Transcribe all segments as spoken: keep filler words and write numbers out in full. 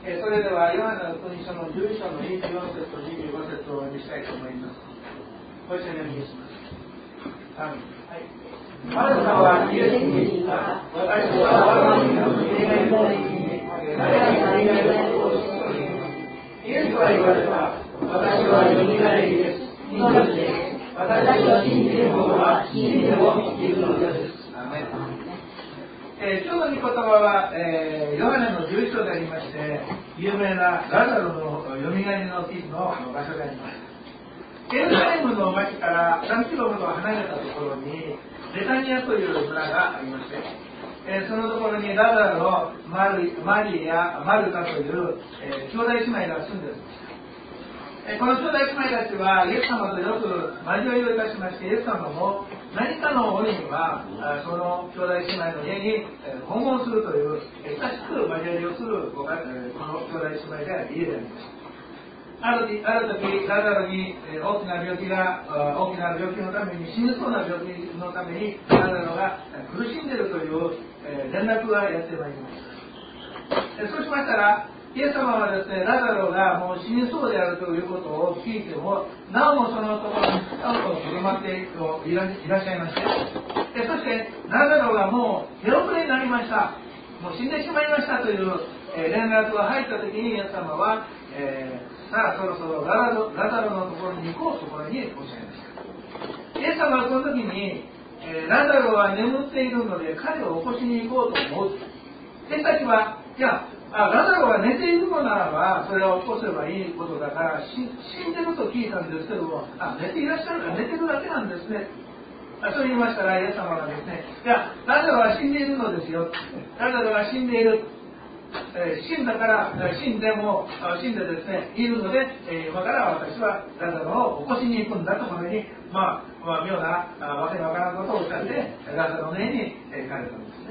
えー、それではヨハネの福音書のじゅういっ章のにじゅうよん節とにじゅうご節をお読みしたいと思います。ご一緒にお読みします。さん、はい。あなたはイエスに言った。私は我が身の不正がいないに誰がいないことを知っている。イエスは言われた。私はよみがえりです。命です。私は信じる者は死んでも生きるのです。アメン。えー、今日の御言葉は、えー、ヨハネのじゅういっ章でありまして、有名なラザロのよみがえりの日の場所であります。エルサレムの町からさんキロほど離れたところにベタニアという村がありまして、えー、そのところにラザロ、マルマリア、マルタという、えー、兄弟姉妹が住んでいました。この兄弟姉妹たちはイエス様とよく交わりをいたしまして、イエス様も何かの折にはその兄弟姉妹の家に訪問するという親しく交わりをするこの兄弟姉妹であり家でありました。ある時、ある時ラザロに大きな病気が大きな病気のために死にそうな病気のためにラザロが苦しんでいるという連絡がやってまいりました。そうしましたらイエス様はですね、ラザロがもう死にそうであるということを聞いても、なおもそのところに深くとどまっていらっしゃいまして、でそしてラザロがもう手遅れになりました、もう死んでしまいましたという、えー、連絡が入った時にイエス様は、えー、さあそろそろラザロ、ラザロのところに行こうところにおっしゃいました。イエス様はその時に、えー、ラザロは眠っているので彼を起こしに行こうと思う。弟子たちは、いやあラザロが寝ているのならばそれを起こせばいいことだから死んでると聞いたんですけども、あ寝ていらっしゃるから寝てるだけなんですね。あそう言いましたらイエス様がですね、いやラザロは死んでいるのですよ。ラザロが死んでいる、えー、死んだから死んでも死んでですねいるので、えー、今から私はラザロを起こしに行くんだとこのように、まあ、まあ妙なわけのわからんことをおっしゃってラザロの家に行かれたんですね。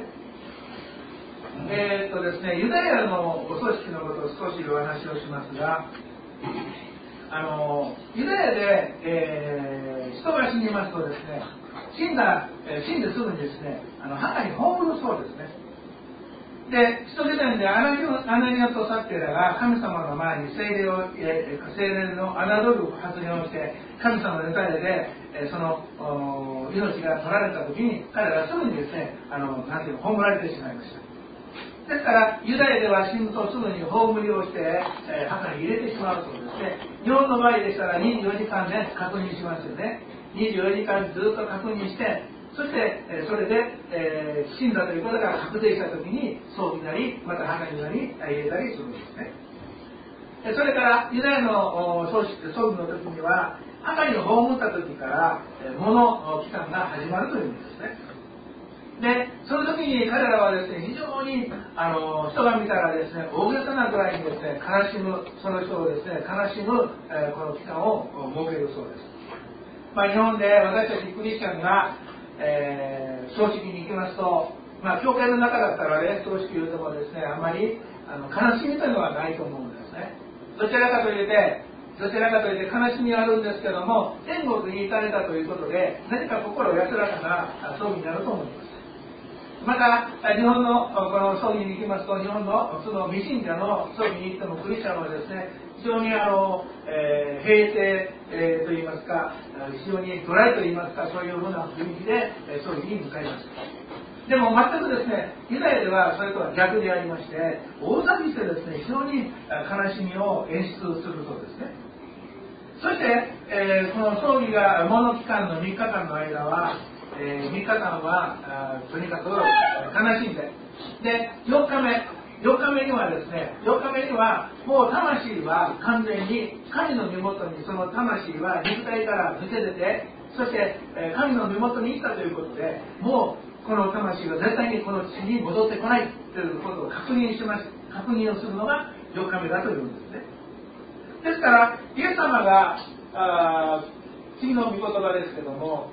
えーっとですね、ユダヤのお葬式のことを少しお話をしますが、あのユダヤで、えー、人が死にますとですね、死んだ、えー、死んですぐにですね、あの墓に葬るそうですね。で、人時代でアナニアとサッテラが神様の前に聖霊を、えー、聖霊の侮る発言をして、神様の訴えで、えー、その命が取られた時に、彼らはすぐにですね、あのなんていうの葬られてしまいました。ですからユダヤでは死ぬとすぐに葬りをして、えー、墓に入れてしまうそうですね。日本の場合でしたらにじゅうよじかんで確認しますよね。にじゅうよじかんずっと確認して、そして、えー、それで、えー、死んだということが確定したときに葬儀なりまた墓になり入れたりするんですね。それからユダヤの葬式葬儀の時には墓に葬った時から喪の期間が始まるというんですね。で、その時に彼らはですね、非常にあの人が見たらですね、大げさなぐらいにですね、悲しむ、その人をですね、悲しむ、えー、この期間を設けるそうです。まあ、日本で私たちクリスチャンが、えー、葬式に行きますと、まあ、教会の中だったらね、葬式言うてもですね、あんまりあの悲しみというのはないと思うんですね。どちらかというと、どちらかというと悲しみはあるんですけども、天国に行かれたということで、何か心安らかな葬儀になると思います。また日本のこの葬儀に行きますと、日本のその未信者の葬儀に行ってもクリスチャンはですね、非常にあの、えー、平静、えー、といいますか、非常にドライといいますか、そういうふうな雰囲気で、えー、葬儀に向かいます。でも全くですね、ユダヤではそれとは逆でありまして、大騒ぎしてですね、非常に悲しみを演出するそうですね。そして、えー、この葬儀が喪の期間のみっかかんの間は、えー、みっかかんはとにかく悲しんで、でよっかめよっかめにはですね、よっかめにはもう魂は完全に神の身元に、その魂は肉体から抜け出て、そして、えー、神の身元に行ったということで、もうこの魂は絶対にこの地に戻ってこないということを確認します。確認をするのがよっかめだというんですね。ですからイエス様があ次の御言葉ですけども、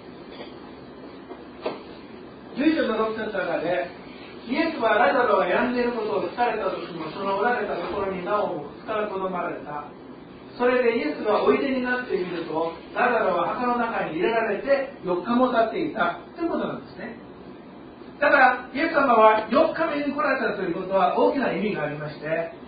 じゅういっ章のろく節の中で、イエスはラザロが病んでいることを聞かれた時も、そのおられたところになおもふつかとどまられた。それでイエスがおいでになってみると、ラザロは墓の中に入れられてよっかも経っていたということなんですね。だからイエス様はよっかめに来られたということは大きな意味がありまして、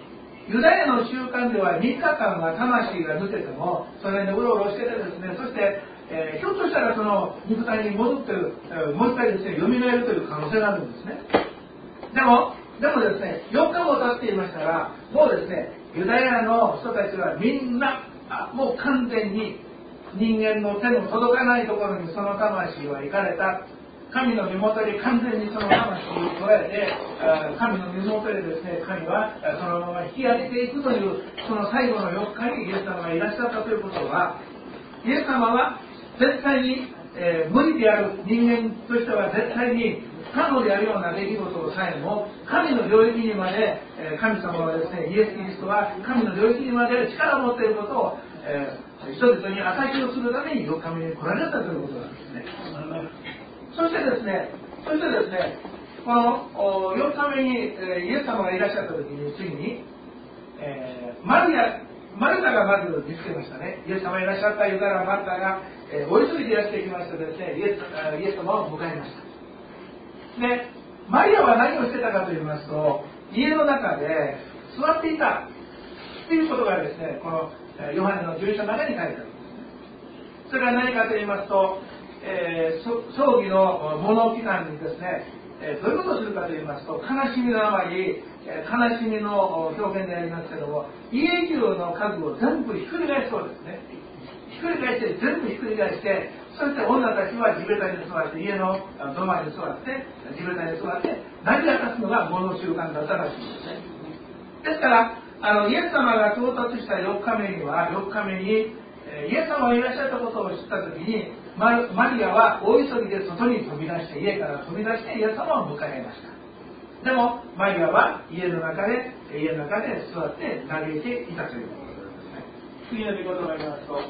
ユダヤの習慣ではみっかかんは魂が抜けてもそれでうろうろしててですね、そして、えー、ひょっとしたらその肉体に戻ってる、えー、もう一回ですね蘇るという可能性があるんですね。でもでもですね、よっかも経っていましたら、もうですね、ユダヤの人たちはみんなもう完全に人間の手の届かないところにその魂は行かれた。神の身元で完全にその魂を捉えて、神の身元でですね、神はそのまま引き上げていくという、その最後のよっかにイエス様がいらっしゃったということは、イエス様は絶対に、えー、無理である人間としては絶対に不可能であるような出来事をさえも神の領域にまで、えー、神様はですね、イエス・キリストは神の領域にまで力を持っていることを、えー、人々に証しをするためによっかめに来られたということなんですね。そしてですね、そしてですね、このよっかめに、えー、イエス様がいらっしゃった時に次に、えー、マリア、マルタがまず見つけましたね。イエス様がいらっしゃったユダヤマルタが、えー、お急ぎでやってきましてですね、イエス、イエス様を迎えました。で、マリアは何をしてたかと言いますと、家の中で座っていたということがですね、このヨハネのじゅういち章の中に書いてあるんですね。それは何かと言いますと、えー、葬儀の物置間にですね、えー、どういうことをするかと言いますと、悲しみのあまり、えー、悲しみの表現でありますけども、家中の家具を全部ひっくり返すそうですね。ひっくり返して、全部ひっくり返して、そして女たちは地べたに座って、家の土間に座って、地べたに座って、泣き明かすのが物の習慣だったらしいんですね。ですから、あのイエス様が到達したよっかめには、よっかめに、えー、イエス様がいらっしゃったことを知ったときに、マリアは大急ぎで外に飛び出して、家から飛び出してイエス様を迎えました。でもマリアは家の中で家の中で座って嘆いていたということですね。次の御言葉を見ますと、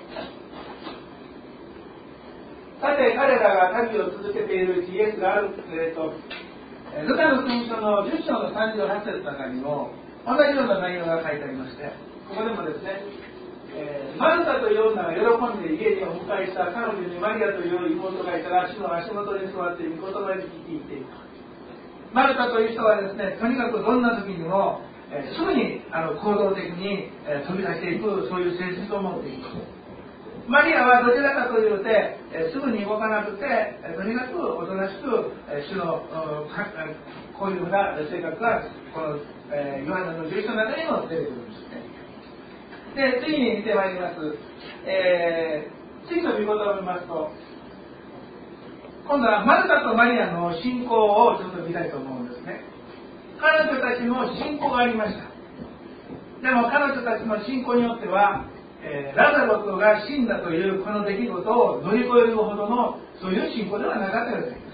さて彼らが旅を続けているうちイエスがある、えー、とルカの福音書のじゅっ章のさんじゅうはち節の中にも同じような内容が書いてありまして、ここでもですね、えー、マルタという女が喜んで家にお迎えした彼女にマリアという妹がいたら主の足元に座って御言葉に聞いていた。マルタという人はですね、とにかくどんな時にも、えー、すぐにあの行動的に、えー、飛び出していく、そういう性質を持っていく。マリアはどちらかというと、えー、すぐに動かなくて、えー、とにかくおとなしく、えー、主の、こういうふうな性格がこの、えー、ヨハネのじゅういち章の中にも出てくるんですね。で、次に見てまいります。えー、次の御言葉を見ますと、今度はマルタとマリアの信仰をちょっと見たいと思うんですね。彼女たちも信仰がありました。でも彼女たちの信仰によっては、えー、ラザロが死んだというこの出来事を乗り越えるほどのそういう信仰ではなかったようです。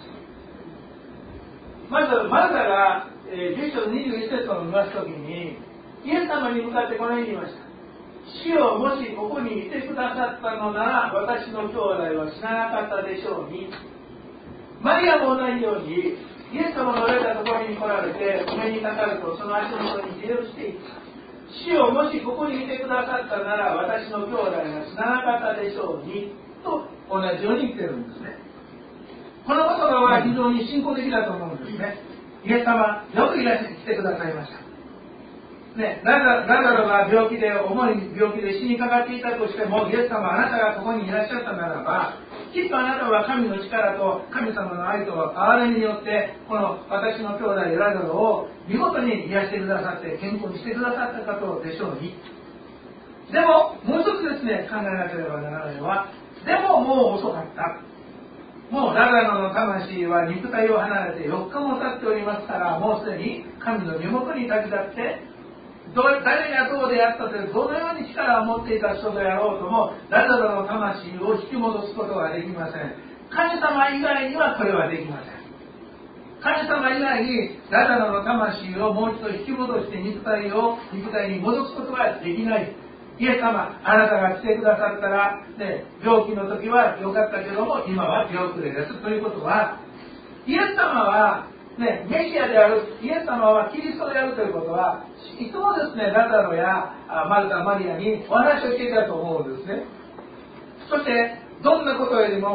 まずマルタが、えー、じゅういち章のにじゅういち節を見ますときにイエス様に向かってこのように言いました。主よ、もしここにいてくださったのなら私の兄弟は死ななかったでしょうに。マリアも同じようにイエス様のおられたところに来られてお目にかかるとその足元に礼をしていった。主よ、もしここにいてくださったなら私の兄弟が死ななかったでしょうにと同じように言ってるんですね。この言葉は非常に信仰的だと思うんですね。イエス様よくいらしてきてくださいましたね。ラザロが病気で重い病気で死にかかっていたとしてもイエス様あなたがここにいらっしゃったならばきっとあなたは神の力と神様の愛と憐れみによってこの私の兄弟ラザロを見事に癒してくださって健康にしてくださったことでしょうに。でももう一つですね、考えなければならないのは、でももう遅かった。もうラザロの魂は肉体を離れてよっかも経っておりますから、もうすでに神の身元に立ち立ってど誰がどうであったというどのように力を持っていた人であろうともラザロの魂を引き戻すことはできません。神様以外にはこれはできません。神様以外にラザロの魂をもう一度引き戻して肉体を肉体に戻すことはできない。イエス様、あなたが来てくださったら、ね、病気の時は良かったけども今は病気ですということは、イエス様はね、メシアである、イエス様はキリストであるということはいつもですね、ラザロやマルタ、マリアにお話をしていたと思うんですね。そしてどんなことよりも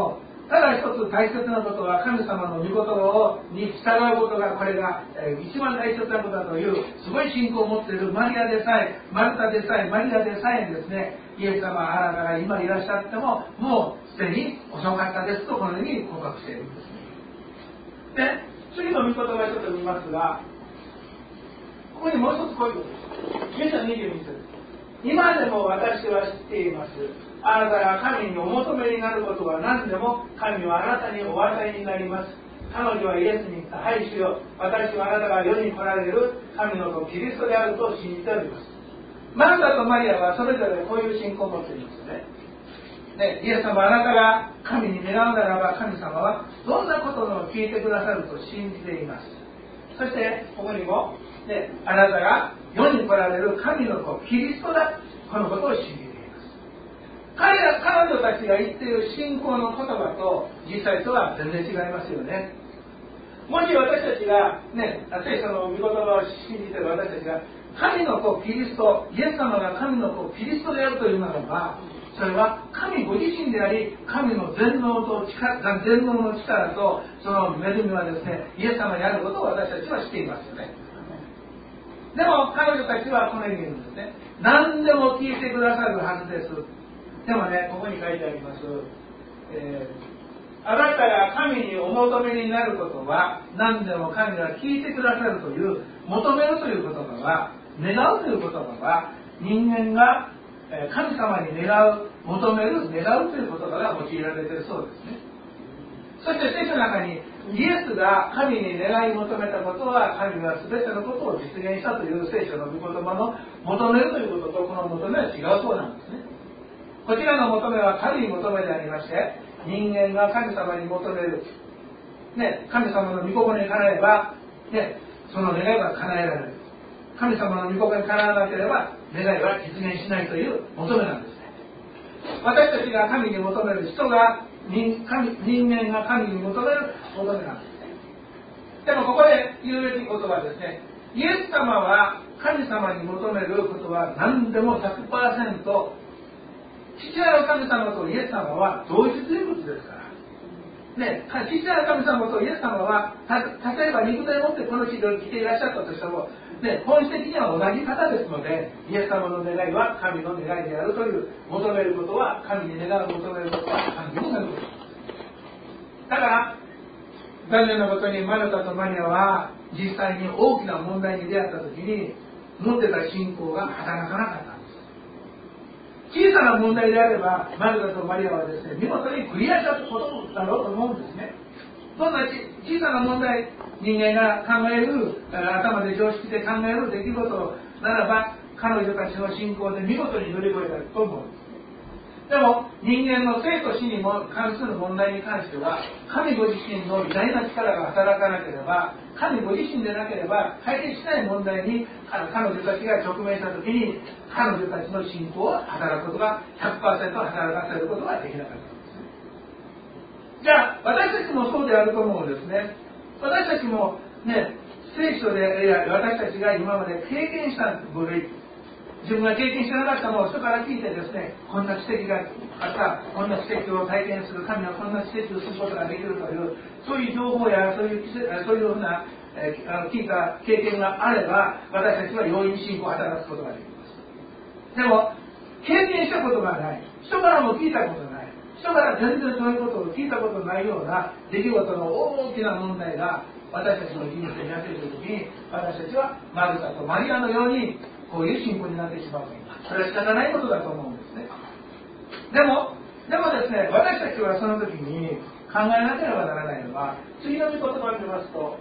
ただ一つ大切なことは、神様の御言葉に従うことが、これが、えー、一番大切なことだという、すごい信仰を持っているマリアでさえ、マルタでさえ、マリアでさえですね、イエス様あなたが今いらっしゃっても、もうすでに遅かったですと、このように告白しているんですね。で、次の御言葉をちょっと見ますが、ここにもう一つこういうことです。イエスはにじゅうに節。今でも私は知っています。あなたが神にお求めになることは何でも神はあなたにお与えになります。彼女はイエスに言った。はい主よ、私はあなたが世に来られる神の子キリストであると信じております。マルタとマリアはそれぞれこういう信仰を持っていますね。でイエス様あなたが神に願うならば、神様はどんなことでも聞いてくださると信じています。そしてここにも、ね、あなたが世に来られる神の子キリストだ、このことを信じています。彼ら彼女たちが言っている信仰の言葉と実際とは全然違いますよね。もし私たちが、ね、聖書の御言葉を信じている私たちが神の子キリスト、イエス様が神の子キリストであるというならば、それは神ご自身であり、神の全能と力、全能の力とその恵みはですね、イエス様にあることを私たちは知っていますよね。でも彼女たちはこのように言うんですね。何でも聞いてくださるはずです。でもね、ここに書いてあります、えー、あなたが神にお求めになることは何でも神が聞いてくださるという、求めるという言葉は、願うという言葉は、人間が神様に願う、求める、願うという言葉が用いられているそうですね。そして聖書の中にイエスが神に願い求めたことは、神は全てのことを実現したという聖書の御言葉の求めるということと、この求めは違うそうなんですね。こちらの求めは神に求めでありまして、人間が神様に求める、ね、神様の御心にかなえば、ね、その願いは叶えられる。神様の御心にかなわなければ願いは実現しないという求めなんですね。私たちが神に求める、人が 人, 神人間が神に求める求めなんですね。でもここで言うべきことはですね、イエス様は神様に求めることは何でも ひゃくパーセント、父なる神様とイエス様は同一人物ですから。ね、父なる神様とイエス様は、た例えば肉体を持ってこの地上に来ていらっしゃったとしても、ね、本質的には同じ方ですので、イエス様の願いは神の願いであるという、求めることは神に願う、求めることは神になることだから、残念なことにマルタとマリアは実際に大きな問題に出会った時に持ってた信仰が働かなかった。小さな問題であれば、マルタとマリアはですね、見事にクリアしたことだろうと思うんですね。そんな小さな問題、人間が考える、頭で常識で考える出来事ならば、彼女たちの信仰で見事に乗り越えたと思うんです。でも、人間の生と死にも関する問題に関しては、神ご自身の偉大な力が働かなければ、神ご自身でなければ解決しない問題に彼女たちが直面したときに、彼女たちの信仰を働くことが ひゃくパーセント 働かせることができなかったんですね。じゃあ、私たちもそうであると思うんですね。私たちもね、聖書で私たちが今まで経験した部類、自分が経験してなかったのを人から聞いてですね、こんな奇跡があった、こんな奇跡を体験する、神はこんな奇跡をすることができるという、そういう情報やそういうそういうふうな、えー、聞いた経験があれば、私たちは容易に信仰を働くことができます。でも、経験したことがない、人からも聞いたことない、人から全然そういうことを聞いたことないような出来事の大きな問題が私たちの人生にやってくるときに、私たちはマルタとマリアのようにこういう信仰になってしまう。それは仕方ないことだと思うんですね。でも、でもですね、私たちはその時に考えなければならないのは、次の御言葉を見ますと、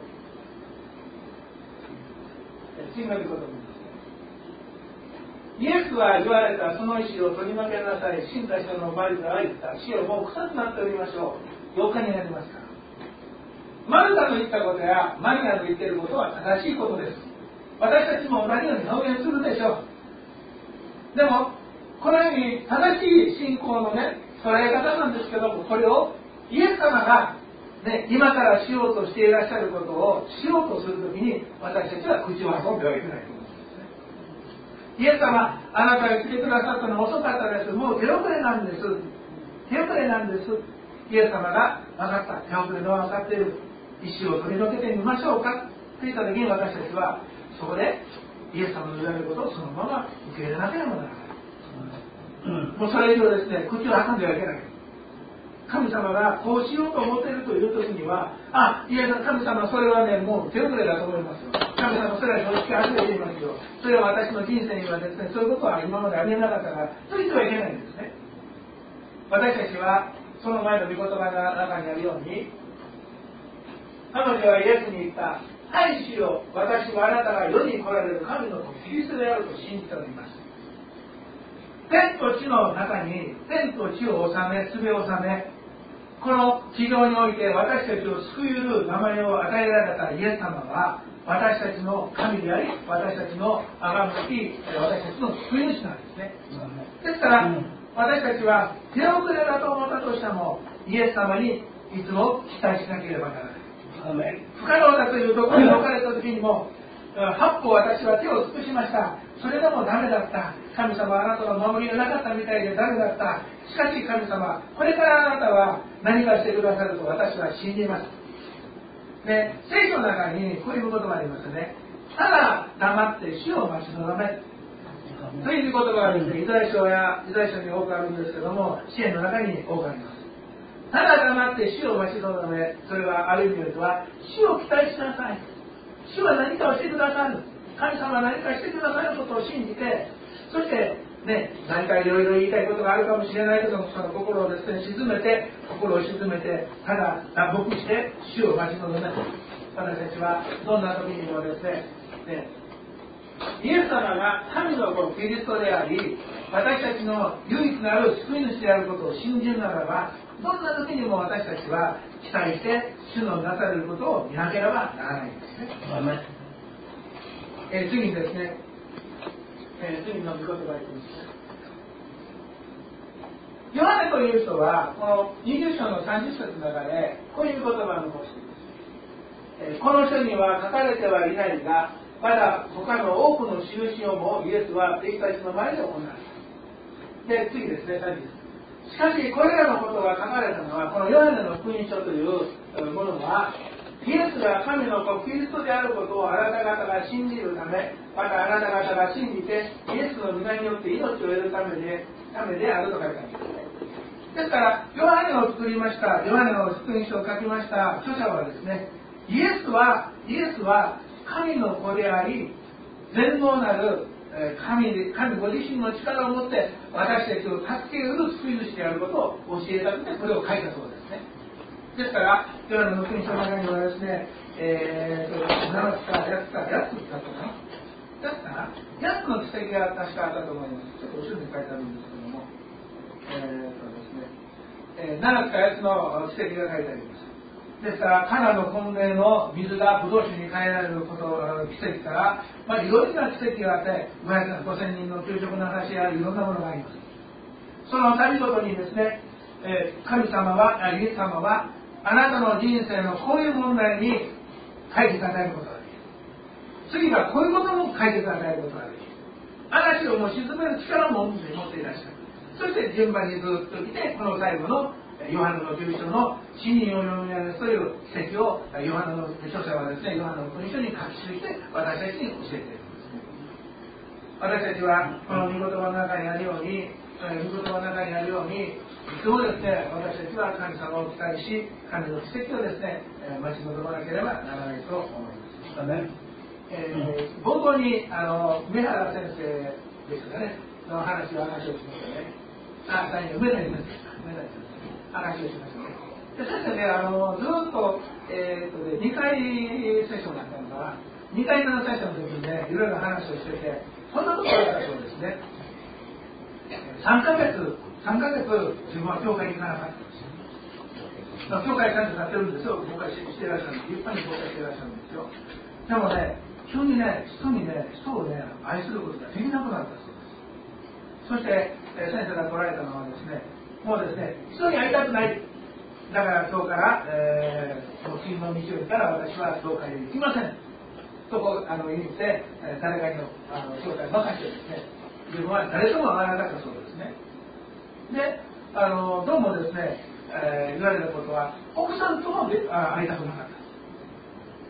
次の御言葉を見ます。イエスは言われた、その石を取り除けなさい。死んだ人のマリアは言った。死をもう臭くなっておりましょう。よっかになりますから。マルタの言ったことやマリアの言っていることは正しいことです。私たちも同じように表現するでしょう。でも、このように正しい信仰のね、捉え方なんですけども、これをイエス様が、ね、今からしようとしていらっしゃることをしようとするときに、私たちは口を挟んではいけないと思うんですね。イエス様、あなたが来てくださったのは遅かったです。もう手遅れなんです。手遅れなんです。 イエス様が分かった、手遅れのは分かっている、石を取り除けてみましょうかといった時に、私たちはそこでイエス様の言われることをそのまま受け入れなければならない。うん、もうそれ以上ですね、口を挟んではいけない。神様がこうしようと思っているという時には、あ、いや、神様、それはね、もう手遅れだと思いますよ。神様、それは常識外れていますよ。それは私の人生にはですね、そういうことは今までありえなかったから、と言ってはいけないんですね。私たちは、その前の御言葉の中にあるように、彼女はイエスに言った、はい主よ、私はあなたが世に来られる神の子キリストであると信じております。天と地の中に天と地を治め、すべを治め、この地上において私たちを救い得る名前を与えられたイエス様は私たちの神であり、私たちの崇むべき私たちの救い主なんですね。ですから、うん、私たちは手遅れだと思ったとしてもイエス様にいつも期待しなければならない。不可能だというところに置かれた時にも、八方私は手を尽くしました。それでもダメだった。神様はあなたの守りがなかったみたいでダメだった。しかし神様、これからあなたは何かしてくださると私は信じます。で、聖書の中にこういうことがありますね。ただ黙って主を待ち望めということがあるんで、イザヤ書やイザヤ書に多くあるんですけども、支援の中に多くあります。ただ黙って主を待ち望め、それはある意味では主を期待しなさい。主は何かをしてくださる。神様は何かしてくださることを信じて、そしてね、何かいろいろ言いたいことがあるかもしれないけども、その心をですね、沈めて、心を沈めて、ただ脱獄して主を待ち望め。私たちはどんな時にもですね、ね、イエス様が神の子キリストであり、私たちの唯一なる救い主であることを信じるならば、どんな時にも私たちは期待して主のなされることを見なければならないんですね。えー、次にですね、えー、次の御言葉にいきます。ヨハネという人はこのにじゅう章のさんじゅっ節の中でこういう言葉を残しています。えー、この書には書かれてはいないが、まだ他の多くの印をもイエスは弟子たちの前で行われた。で、次ですね、さんじゅっ節。しかしこれらのことが書かれたのはこのヨハネの福音書というものはイエスが神の子キリストであることをあなた方が信じるため、またあなた方が信じてイエスの皆によって命を得るためでためであると書いてあります。ですからヨハネを作りましたヨハネの福音書を書きました著者はですね、イエスはイエスは神の子であり全能なる神, 神ご自身の力を持って私たちを助けうる救い主であることを教えたくてこれを書いたそうですね。ですからヨハネの福音書の中にはですね、えー、ななつかやつかやつだったかなだったらやつの奇跡が確かあったと思います。ちょっと後ろに書いてあるんですけども、えーとですねえー、ななつかやつの奇跡が書いてあります。ですからカナの混迷の水がブドウ酒に変えられること奇跡から、まあ、いろいろな奇跡があってごせんにんの給食の話やいろんなものがあります。その度ごとにですね、えー、神様はイエス様はあなたの人生のこういう問題に解決与えることができる。次はこういうことも解決与えることができる。嵐をも沈める力も持っていらっしゃる。そして順番にずっと来てこの最後のヨハネのじゅう章の死人を読み上げるという奇跡をヨハネの著者はですね、ヨハネの福音書に書き記して私たちに教えているんですね。私たちはこの御言葉の中にあるように、御言葉の中にあるように、いつもですね、私たちは神様を期待し、神の奇跡をですね、待ち望まなければならないと思います。ねえー、冒頭にあの梅原先生ですかね、の話を話をしましたね。あ、大変、梅原先生ですか。梅原先生。話をしましたね。で先生ね、あのずっと、えーとね、にかいセッションだったのかな、にかいめのセッションの時にね、いろいろ話をしてて、そんなことがあったそうですね。さんかげつ、さんかげつ自分は教会に行かなかったんですよ。教会ちゃんとなってるんですよ、教会してらっしゃるんです。立派に教会してらっしゃるんですよ。でもね、急にね、人にね、人をね、愛することができなくなったそうです。そして、えー、先生が捉えたのはですね、もうですね、人に会いたくない。だから今日から、えー、もう次の日曜日から私は教会に行きません。とこあの言って、えー、誰かにのあの教会を任せてですね、自分は誰とも会わなかったそうですね。で、あのどうもですね、 えー、言われたことは、奥さんともあ会いたくなかった。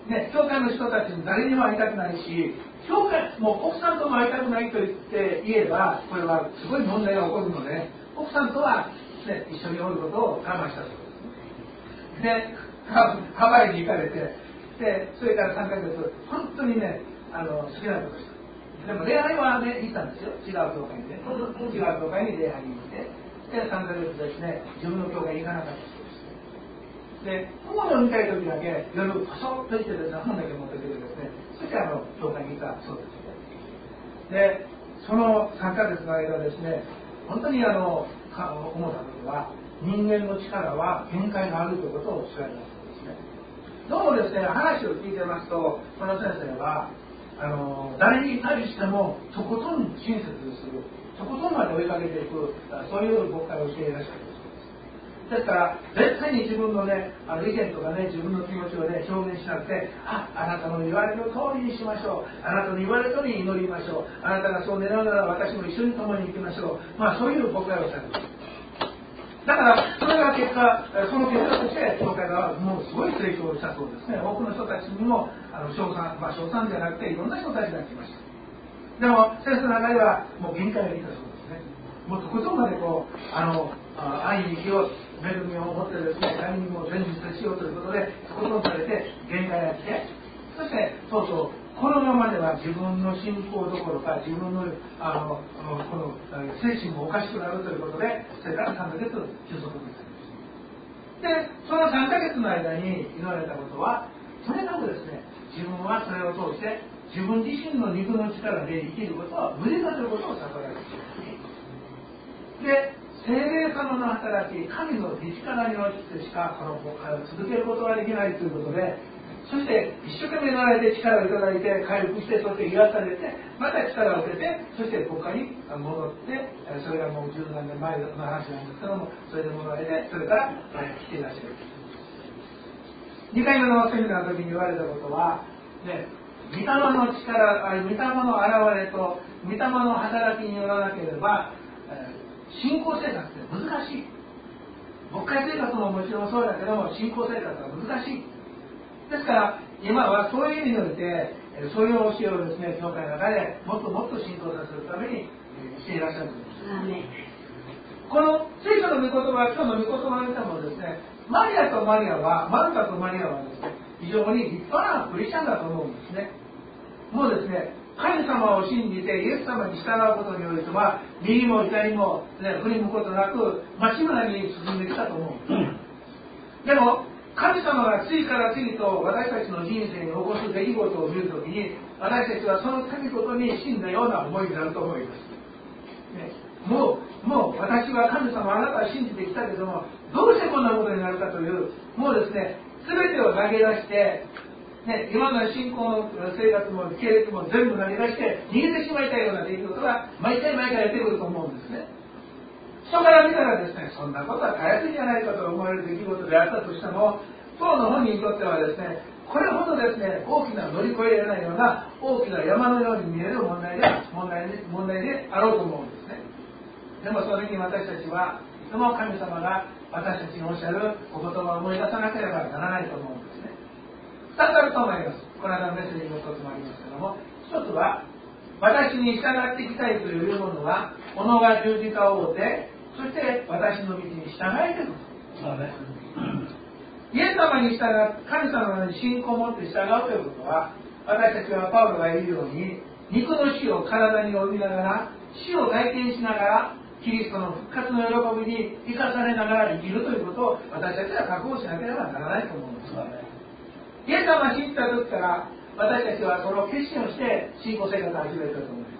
ね、教会の人たちに誰にも会いたくないし、教会、もう奥さんとも会いたくないと言って言えば、これはすごい問題が起こるので、奥さんとは、ね、一緒におることを我慢したそうです。で、ハワイに行かれて、で、それからさんかげつ、本当にね、あの好きなことした。でも恋愛はね、行ったんですよ。違う教会にね。違う教会に恋愛に行って、で、さんかげつですね、自分の教会に行かなかったそうです。で、本を見たい時だけ、夜、パソッと行ってですね、本だけ持ってきてですね、そしてあの、教会に行ったそうですね。で、そのさんかげつの間ですね、本当にあの、思ったことは、人間の力は限界があるということを知られたそうですね。どうもですね、話を聞いてますと、この先生は、あの誰に対してもとことん親切にする、とことんまで追いかけていく、そういう牧会をしていらっしゃるそうです。ですから絶対に自分のね、あの意見とかね、自分の気持ちをね、表現しなくて、あ、あなたの言われる通りにしましょう、あなたの言われる通りに祈りましょう、あなたがそう願うなら私も一緒に共に行きましょう、まあそういう牧会をされる。だからそれが結果、その結果として教会がもうすごい成長したそうですね。多くの人たちにもあの称賛、まあ称賛じゃなくていろんな人たちが来ました。でも先生の中ではもう限界がいたそうですね。もうとことんまでこうあの愛に気を恵みを持ってですね、他人にも全部接しようということでとことんされて限界が来て、そしてそうそうこのままでは自分の信仰どころか自分のあのこの精神もおかしくなるということで、それからさんかげつ休息にされました。で、そのさんかげつの間に言われたことは、とにかくですね、自分はそれを通して自分自身の肉の力で生きることは無理だということを悟られています。で、聖霊様の働き、神の力によってしかこの国会を続けることができないということで、そして一生懸命なられて力をいただいて回復して、そして癒されてまた力を受けて、そして国家に戻って、それがもうじゅうなんねんまえの話なんですけども、それで戻られて、それから来ていらっしゃる。にかいめのセミナーの時に言われたことは、ね、御霊の力、御霊の現れと御霊の働きによらなければ信仰生活って難しい。牧会生活ももちろんそうだけども、信仰生活は難しい。ですから今はそういう意味において、そういう教えをですね、教会の中でもっともっと浸透させるためにしていらっしゃるんです。この聖書の御言葉、今日の御言葉を見てもですね、マリアとマリアは、マルタとマリアはですね、非常に立派なクリスチャンだと思うんですね。もうですね、神様を信じてイエス様に従うことにおいては、右も左も、ね、振り向くことなく、真っ白に進んできたと思うんです。でも、神様が次から次と私たちの人生に起こす出来事を見るときに、私たちはその出来事に死んだような思いになると思います。ね、もう、もう私は神様あなたは信じてきたけども、どうしてこんなことになるかという、もうですね、全てを投げ出して、ね、今まで信仰の生活も経歴も全部投げ出して逃げてしまいたいような出来事が毎回毎回やってくると思うんですね。人から見たらですね、そんなことはたやすいじゃないかと思われる出来事であったとしても、当の本人にとってはですね、これほどですね、大きな乗り越えられないような大きな山のように見える問題で問題で問題であろうと思うんですね。でもその時に私たちはいつも神様が私たちにおっしゃるお言葉を思い出さなければならないと思うんですね。ふたつあると思います。この間のメッセージの一つもありますけども、一つは私に従っていきたいというものは、己が十字架を負って、そして私の道に従えること。そうです。イエス様に従って、神様に信仰を持って従うということは、私たちはパウロが言うように、肉の死を体に負いながら、死を体験しながら、キリストの復活の喜びに生かされながら生きるということを私たちは覚悟しなければならないと思うんです。イエス様を信じた時から私たちはその決心をして信仰生活を始めたと思います。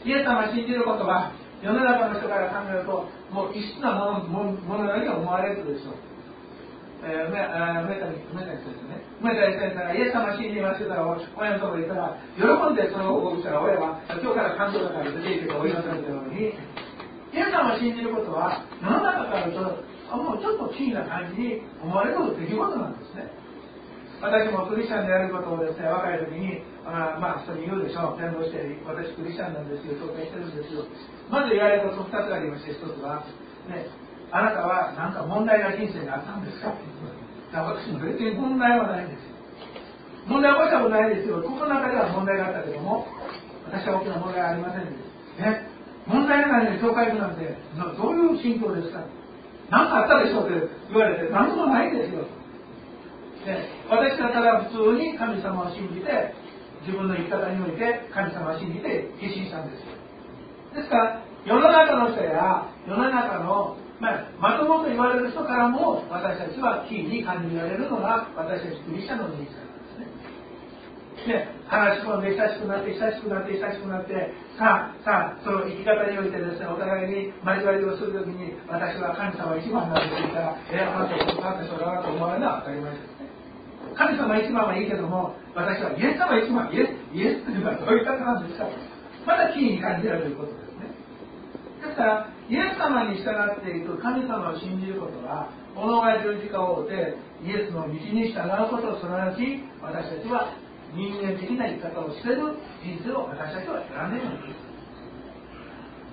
イエス様を信じることは世の中の人から考えるともう異質なもの、もののように思われるでしょう。えー、メタニ先生ね、メタニ先生がイエス様を信じましたら親のところに行ったら喜んでその報告したら親は今日から感動だから出ていけと追い出されたように、イエス様を信じることは世の中からともうちょっと奇異な感じに思われる出来事なんですね。私もクリスチャンであることをですね、若い時にあまあ人に言うでしょう。伝道して私クリスチャンなんですよ、紹介してるんですよ。まず言われることふたつありまして、ひとつはね、 あなたは何か問題が人生にあったんですか。私も別に問題はないんですよ。問題は起こしたことないですよ。ここの中では問題があったけども、私は大きな問題はありませんでした。ね、問題がないのに教会行くなんてどういう心境ですか。何かあったでしょうって言われて、何もないですよ。ね、私はただ普通に神様を信じて、自分の生き方において神様を信じて決心したんですよ。ですから世の中の人や世の中の、まあ、まともと言われる人からも私たちはキーに感じられるのが私たちクリスチャンの人生なんですね。で、話し込んで親しくなって親しくなって親しくなってさあさあその生き方においてですね、お互いに交わりをするときに私は神様一番なんですと言ったら、えー、あなたはそうなんでしょうだなと思われるのは当たり前ですね。神様一番はいいけども、私はイエス様一番、イエス、イエスというのはどういう方なんですか。まだキーに感じられることですね。ですから、イエス様に従っていく神様を信じることは、己が十字架を負ってイエスの道に従うことをすなわち、私たちは人間的な生き方をしている人生を私たちは選んでいるんです。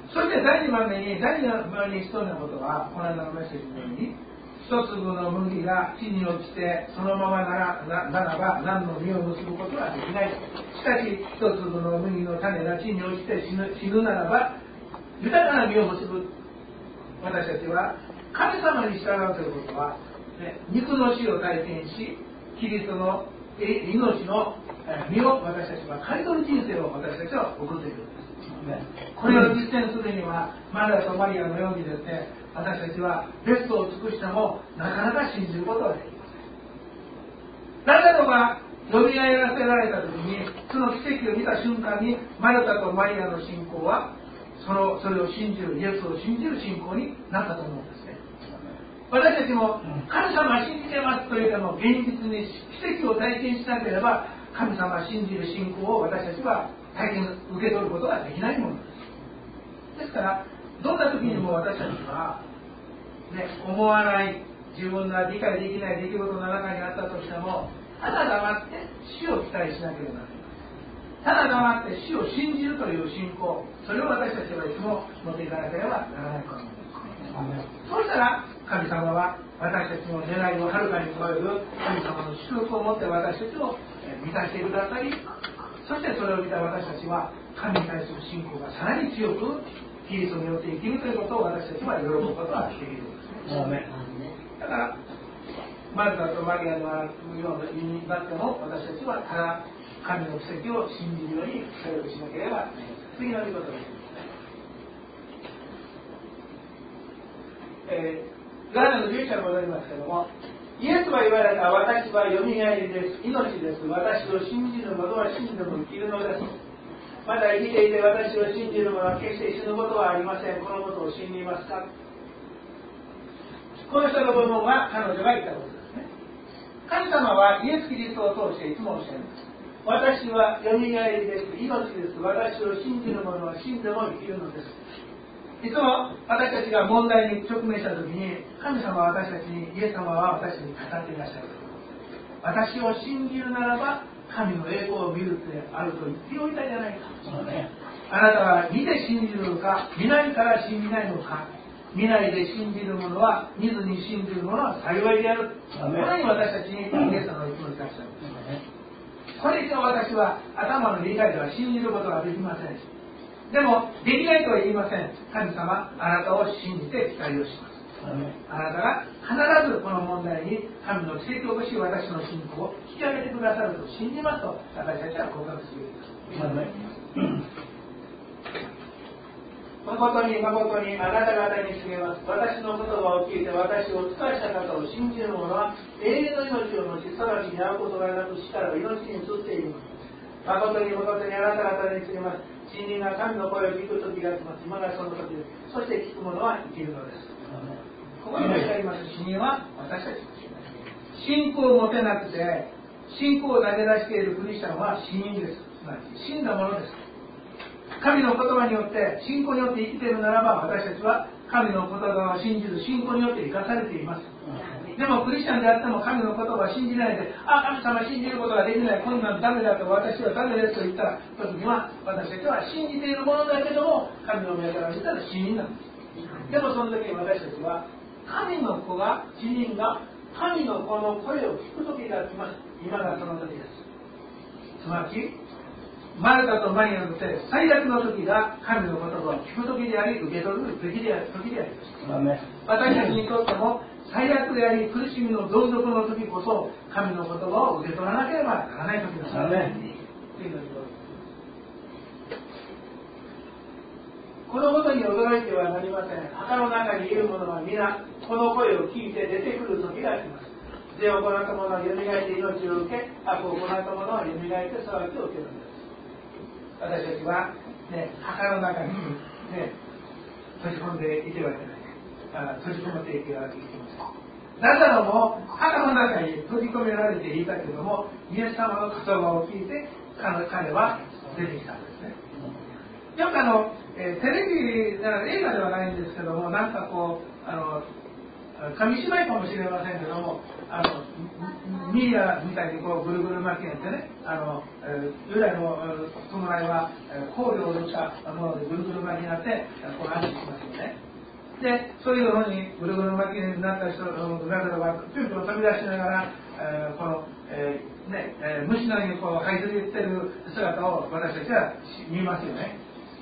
そして第二番目に、第二番目に必要なことは、この間のメッセージのように、一粒の麦が地に落ちてそのままなら な, ならば何の実を結ぶことはできない。しかし一粒の麦の種が地に落ちて死 ぬ, 死ぬならば豊かな実を結ぶ。私たちは神様に従うということは、ね、肉の死を体験しキリストの命の実を私たちは刈り取る人生を私たちは送っているんです。これを実践するにはマリアとマリアのようにですね、私たちはベストを尽くしてもなかなか信じることはできません。ラザロがよみがえらせられた時に、その奇跡を見た瞬間にマルタとマリアの信仰はそのそれを信じる、イエスを信じる信仰になったと思うんですね。私たちも神様は信じてますというかも現実に奇跡を体験しなければ神様は信じる信仰を私たちは体験受け取ることができないものです。ですからどんな時にも私たちは、ね、思わない自分が理解できない出来事の中にあったとしても、ただ黙って死を期待しなければなりません。ただ黙って死を信じるという信仰、それを私たちはいつも持っていかなければならないと思うんです。そうしたら神様は私たちの願いをはるかに超える神様の祝福を持って私たちを満たしてくださり、そしてそれを見た私たちは神に対する信仰がさらに強くキリストによって生きるということを私たちは喜ぶことができるんですね。だからマルタとマリアのような意味になっても私たちはただ神の奇跡を信じるように努力しなければなりません。次の見事です。えー、ガーナのじゅういち章に戻りますけれども、イエスは言われた。私はよみがえりです。命です。私を信じる者は死んでも生きるのです。まだ生きていて私を信じる者は決して死ぬことはありません。このことを信じますか。この人の部分は彼女が言ったことですね。神様はイエス・キリストを通していつもおっしゃいます。私はよみがえりです。命です。私を信じる者は死んでも生きるのです。いつも私たちが問題に直面したときに、神様は私たちに、イエス様は私たちに語っていらっしゃる。私を信じるならば神の栄光を見るってあると言っておいたじゃないか。あなたは見て信じるのか、見ないから信じないのか。見ないで信じる者は、見ずに信じる者は幸いである。このように私たちにイエス様が言っていらっしゃる。これ以上私は頭の理解では信じることができませんし、でもできないとは言いません。神様、あなたを信じて期待をします。あなたが必ずこの問題に神の奇跡を起こし、私の信仰を引き上げてくださると信じますと、私たちは告白するべきです。誠に誠にあなた方に告げます。私の言葉を聞いて私を使わした方を信じる者は永遠の命を持ち、裁きに遭うことがなく死から命に移っています。誠に誠にあなた方に告げます。死人が神の声を聞く時が来ます。今がその時です。そして聞く者は生きるのです。ここに書いてあります死人は私たちです。信仰を持てなくて信仰を投げ出しているクリスチャンは死人です。つまり死んだものです。神の言葉によって信仰によって生きているならば、私たちは神の言葉を信じる信仰によって生かされています。でもクリスチャンであっても神の言葉を信じないで、あ、神様信じることができない、こんなんダメだと、私はダメですと言った時には、私たちは信じているものだけども神の目から見たら死人なんです。でもその時に私たちは神の子が、死人が神の子の声を聞く時が来ます。今がその時です。つまりマルタとマリアにとって最悪の時が神の言葉を聞く時であり、受け取る時である時であります。私たちにとっても最悪であり、苦しみのどん底の時こそ神の言葉を受け取らなければならない時です。このことに驚いてはなりません。墓の中にいる者は皆この声を聞いて出てくる時が来ます。罪を行った者はよみがえって命を受け、悪を行った者はよみがえって裁きを受けるんです。私たちは、ね、墓の中に、ね、閉じ込んでいてはいけない。あ閉じ込めていけないといけません。ラザロも墓の中に閉じ込められていたけども、イエス様の言葉を聞いて彼は出てきたんですね。よくあの、えー、テレビ、映画ではないんですけども、なんかこう、あの紙芝居かもしれませんけども、あのミイラみたいにこうぐるぐる巻きにってね、あの、えー、由来の弔いは香料を塗ったものでぐるぐる巻きになってこう安置しますよね。で、そういうのにぐるぐる巻きになった人がピュンピュン飛び出しながら、えー、この、えーねえー、虫のようにこう這いずりってる姿を私たちは見ますよね。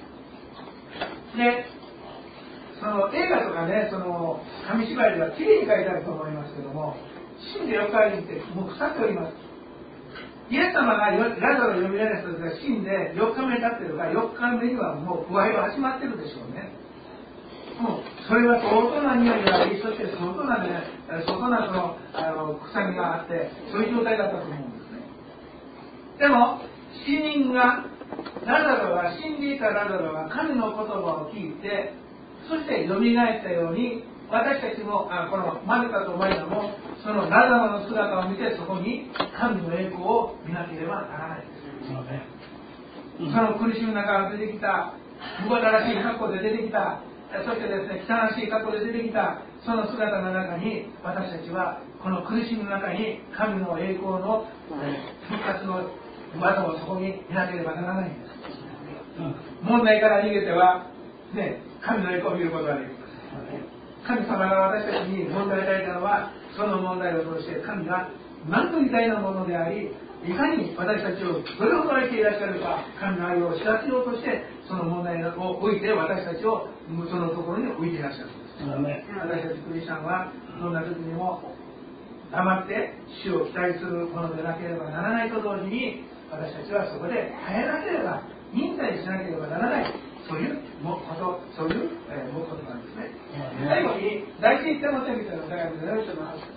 で、その映画とかね、その紙芝居ではきれいに描いてあると思いますけども、死んでよくありってもう腐っております。イエス様がラザロをよみがえらせた時が死んでよっかめ経ってるから、よっかめにはもう腐敗は始まってるでしょうね。もうそれは相当な匂いがあり、そして相当な、ね、相当なそのあの臭みがあって、そういう状態だったと思うんですね。でも死人がラザロが死んでいたラザロが神の言葉を聞いて、そしてよみがえったように、私たちもあこのマルタとマリアもそのラザロの姿を見て、そこに神の栄光を見なければならないです。その苦しみの中から出てきた、無駄らしい格好で出てきた、そしてですね、汚らしい格好で出てきたその姿の中に、私たちはこの苦しみの中に神の栄光の復活の技をそこに見なければならないんです。問題から逃げては、ね、神の栄光を見ることができます。神様が私たちに問題を与えたのは、その問題を通して神が何と偉大なものであり、いかに私たちをどれほど愛していらっしゃるか、神の愛を知らせようとして、その問題を置いて私たちをそのところに置いていらっしゃるんです。私たちクリスチャンはどんな時にも黙って主を期待するものでなければならないと同時に、私たちはそこで耐えなければ、忍耐しなければならない、そういうこと、そういう、えー、ことなんですね。最後に第一テモテみたいなお手紙でよいしょのはず。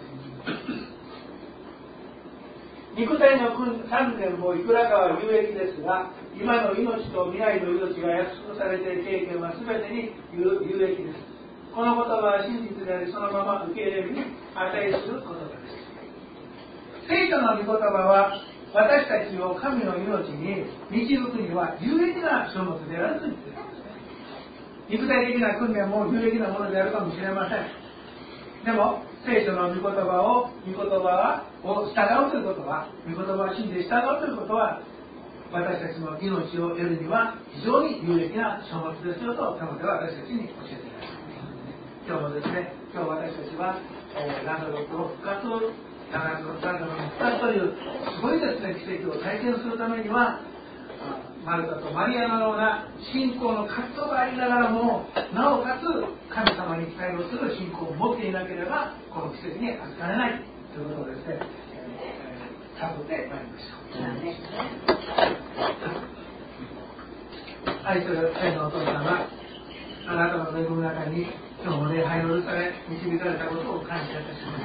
肉体の鍛錬もいくらかは有益ですが、今の命と未来の命が約束されている経験は全てに有益です。この言葉は真実であり、そのまま受け入れるに値する言葉です。聖書の御言葉は私たちを神の命に導くには有益な書物であると言っています。肉体的な訓練も有益なものであるかもしれません。でも聖書の御言葉を御言葉を従うということは、御言葉を信じて従うということは、私たちの命を得るには非常に有益な書物ですよと、テモテは私たちに教えています。今日もですね、今日私たちは、えー、ラザロと復活をラザロの復活というすごいですね、奇跡を体験するためには、マルタとマリアのような信仰の葛藤がありながらも、なおかつ神様に期待をする信仰を持っていなければ、この奇跡に預かれないということをですね、えー、悟ってまいりました。愛する天のお父様、あなたの恵みの中に今日も礼拝を許され導かれたことを感謝いたします。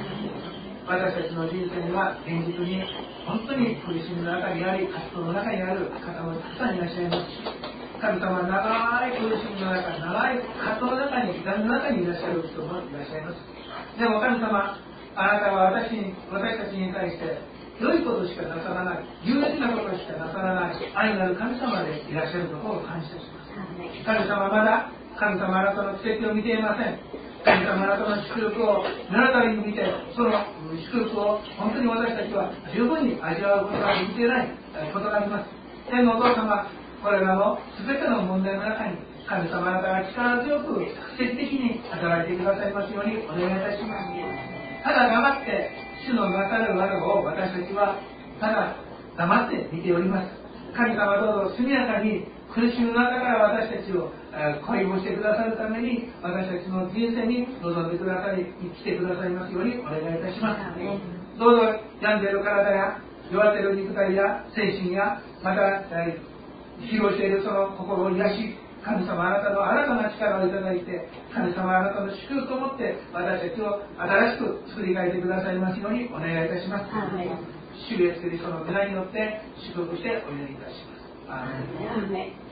私たちの人生には現実に本当に苦しみの中にあり、葛藤の中にある方もたくさんいらっしゃいますし、神様は長い苦しみの中、長い葛藤の中に、痛みの中にいらっしゃる人もいらっしゃいます。でも神様、あなたは私に、私たちに対して良いことしかなさらない、有益なことしかなさらない愛なる神様でいらっしゃることを感謝します。神様はまだ神様あなたの奇跡を見ていません。神様あなたの祝福を目の当たりに見て、その祝福を本当に私たちは十分に味わうことができていないことがあります。天のお父様、 これらの全ての問題の中に神様方が力強く奇跡的に働いてくださいますようにお願いいたします。ただ黙って主のなさる技を私たちはただ黙って見ております。神様どうぞ速やかに苦しみの中から私たちを恋をしてくださるために私たちの人生に臨んでくださり生きてくださいますようにお願いいたします。どうぞ病んでいる体や弱っている肉体や精神やまた疲労しているその心を癒し、神様あなたの新たな力をいただいて神様あなたの祝福を持って私たちを新しく作り変えてくださいますようにお願いいたします。主イエスキリストの皆によって祝福してお祈りいたします。アーメン。